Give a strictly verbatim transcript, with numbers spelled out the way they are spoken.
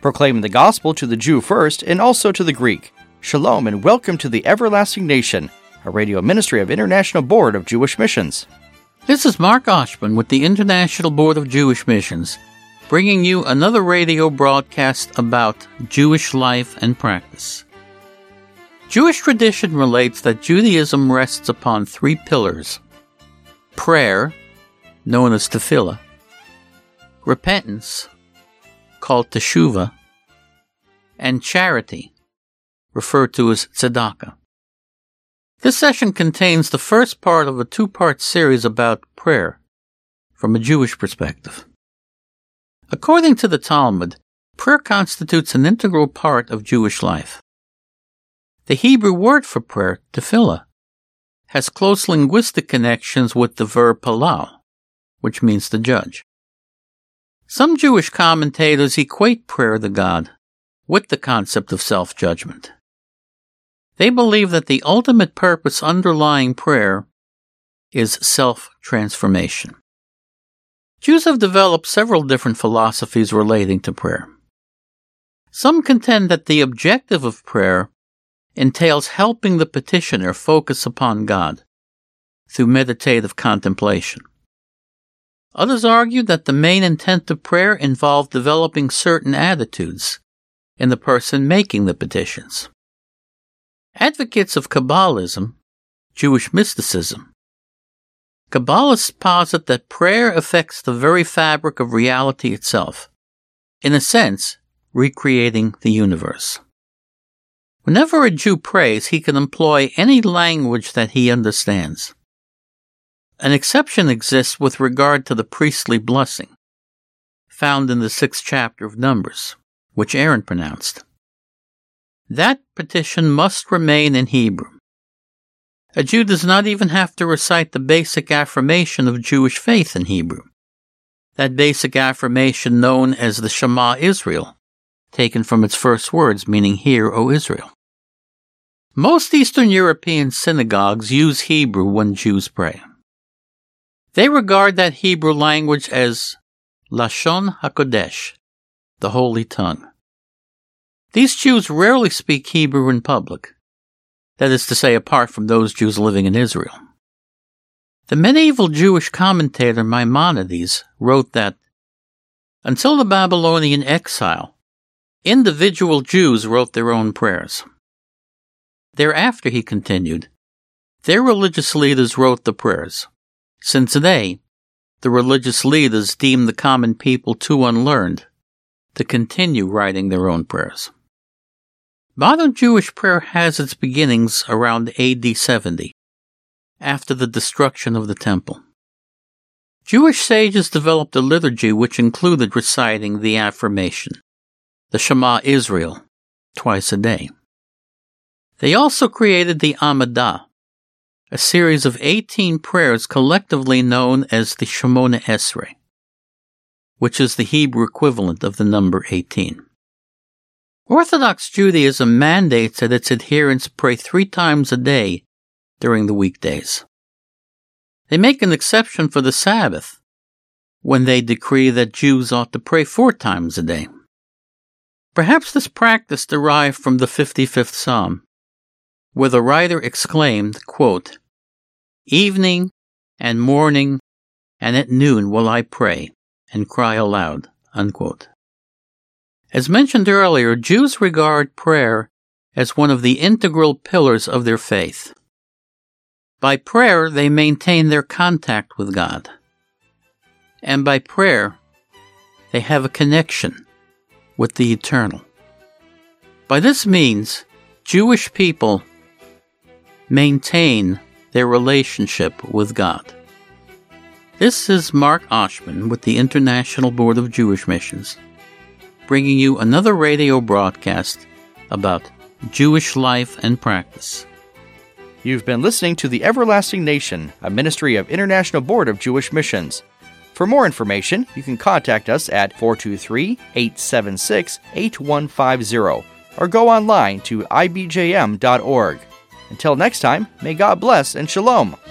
proclaiming the gospel to the Jew first and also to the Greek. Shalom and welcome to the Everlasting Nation, a radio ministry of International Board of Jewish Missions. This is Mark Oshman with the International Board of Jewish Missions, bringing you another radio broadcast about Jewish life and practice. Jewish tradition relates that Judaism rests upon three pillars: prayer, known as tefillah; repentance, called teshuvah; and charity, referred to as tzedakah. This session contains the first part of a two-part series about prayer from a Jewish perspective. According to the Talmud, prayer constitutes an integral part of Jewish life. The Hebrew word for prayer, tefillah, has close linguistic connections with the verb palal, which means to judge. Some Jewish commentators equate prayer to God with the concept of self-judgment. They believe that the ultimate purpose underlying prayer is self-transformation. Jews have developed several different philosophies relating to prayer. Some contend that the objective of prayer entails helping the petitioner focus upon God through meditative contemplation. Others argue that the main intent of prayer involved developing certain attitudes in the person making the petitions. Advocates of Kabbalism, Jewish mysticism, Kabbalists posit that prayer affects the very fabric of reality itself, in a sense, recreating the universe. Whenever a Jew prays, he can employ any language that he understands. An exception exists with regard to the priestly blessing, found in the sixth chapter of Numbers, which Aaron pronounced. That petition must remain in Hebrew. A Jew does not even have to recite the basic affirmation of Jewish faith in Hebrew, that basic affirmation known as the Shema Israel, taken from its first words meaning "Hear, O Israel." Most Eastern European synagogues use Hebrew when Jews pray. They regard that Hebrew language as Lashon HaKodesh, the Holy Tongue. These Jews rarely speak Hebrew in public, that is to say, apart from those Jews living in Israel. The medieval Jewish commentator Maimonides wrote that, until the Babylonian exile, individual Jews wrote their own prayers. Thereafter, he continued, their religious leaders wrote the prayers, since they, the religious leaders, deemed the common people too unlearned to continue writing their own prayers. Modern Jewish prayer has its beginnings around A D seventy, after the destruction of the temple. Jewish sages developed a liturgy which included reciting the affirmation, the Shema Israel, twice a day. They also created the Amidah, a series of eighteen prayers collectively known as the Shemona Esrei, which is the Hebrew equivalent of the number eighteen. Orthodox Judaism mandates that its adherents pray three times a day during the weekdays. They make an exception for the Sabbath when they decree that Jews ought to pray four times a day. Perhaps this practice derived from the fifty-fifth Psalm, where the writer exclaimed, quote, "Evening and morning and at noon will I pray and cry aloud," unquote. As mentioned earlier, Jews regard prayer as one of the integral pillars of their faith. By prayer, they maintain their contact with God. And by prayer, they have a connection with the eternal. By this means, Jewish people maintain their relationship with God. This is Mark Oshman with the International Board of Jewish Missions, bringing you another radio broadcast about Jewish life and practice. You've been listening to The Everlasting Nation, a ministry of International Board of Jewish Missions. For more information, you can contact us at four two three, eight seven six, eight one five zero or go online to I B J M dot org. Until next time, may God bless and shalom.